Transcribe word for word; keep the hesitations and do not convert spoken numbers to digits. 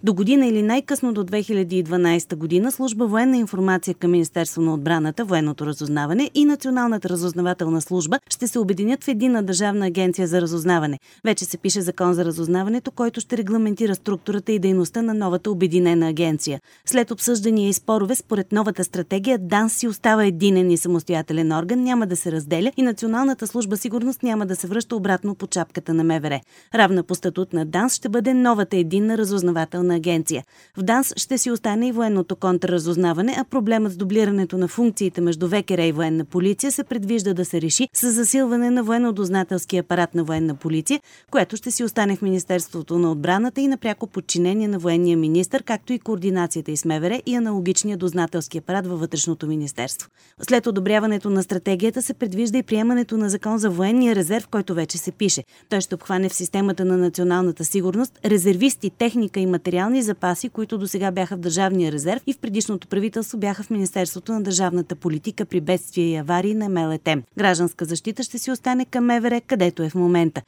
До година или най-късно до две хиляди и дванадесета година служба военна информация към Министерство на отбраната, военното разузнаване и Националната разузнавателна служба ще се обединят в единна държавна агенция за разузнаване. Вече се пише закон за разузнаването, който ще регламентира структурата и дейността на новата обединена агенция. След обсъждания и спорове, според новата стратегия, ДАНС си остава единен и самостоятелен орган, няма да се разделя и Националната служба сигурност няма да се връща обратно по чапката на МВР. Равна по статут на ДАНС ще бъде новата единна разузнавателна агенция. В ДАНС ще си остане и военното контрразузнаване, а проблемът с дублирането на функциите между ВКР и военна полиция се предвижда да се реши с засилване на военно-дознателския апарат на военна полиция, което ще си остане в Министерството на отбраната и на пряко подчинение на военния министър, както и координацията и с МВР и аналогичния дознателски апарат във вътрешното министерство. След одобряването на стратегията се предвижда и приемането на закон за военния резерв, който вече се пише. Той ще обхване в системата на националната сигурност резервисти, техника и материални запаси, които досега бяха в Държавния резерв и в предишното правителство бяха в Министерството на държавната политика при бедствия и аварии на МЛТ. Гражданска защита ще си остане към МВР, където е в момента.